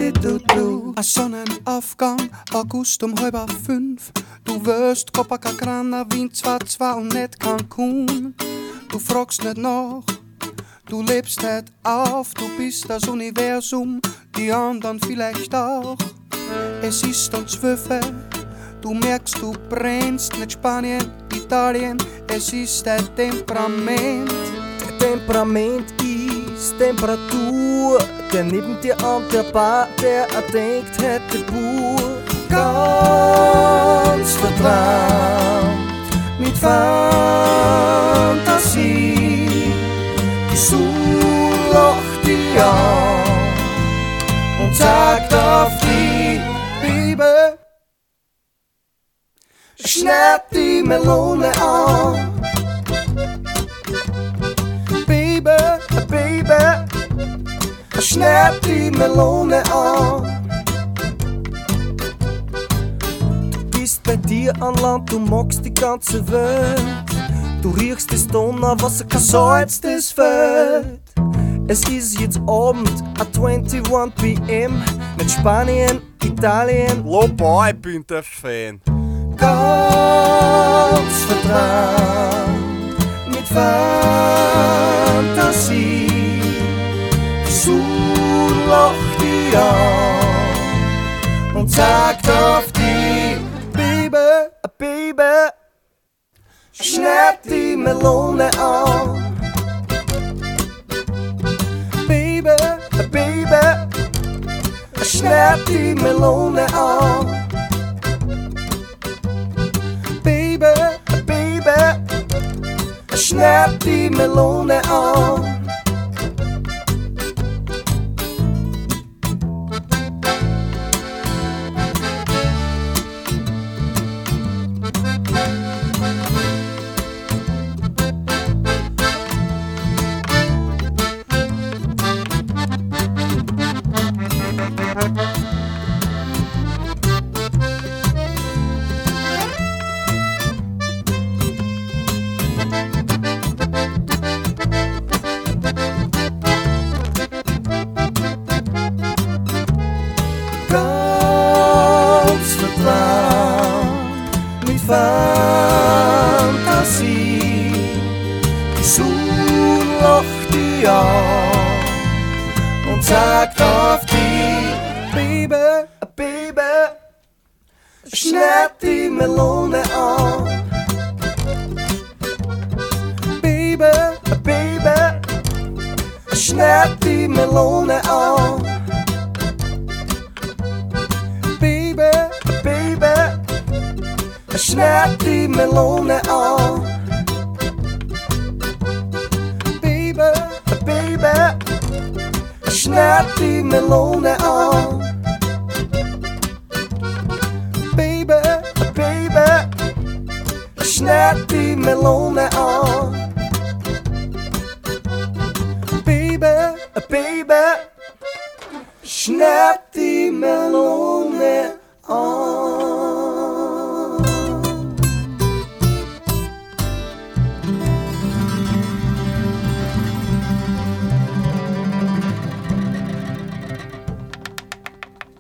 du. Ein Sonnenaufgang, August um 4:30. Du wirst Copacabana, Wien 2 und nicht Cancun. Du fragst nicht nach, du lebst nicht auf, du bist das Universum, die anderen vielleicht auch. Es ist um 12, du merkst, du brennst, nicht Spanien, Italien, es ist dein Temperament. Der Temperament ist Temperatur, der neben dir an der Bar, der denkt, hätte pur. Ganz vertraut mit Fantasie, die Sonne lacht dich an und sagt auf die Baby, schneid die Melone an. Baby, Baby, schneid die Melone an. Du bist bei dir an Land, du magst die ganze Welt. Du riechst das Donauwasser, kein Salz, das fällt. Es ist jetzt Abend, 21 PM, mit Spanien, Italien. Loba, ich bin der Fan. Ganz vertraut mit Fantasie, die Sonne lacht dich an und sagt auf die Baby, Baby, schneid die Melone an. Baby, Baby, schneid die Melone an. Baby, Baby, schneid die Melone an. Ganz vertraut mit Fantasie, die Sonne lacht dich an und sagt auf die Baby, Baby, schneid die Melone an. Baby, Baby, schneid die Melone an. Baby, Baby, schneid die Melone an. Baby, Baby, schneid die Melone an. Baby, Baby, schneid die Melone an. Baby, Baby, schneid die Melone an.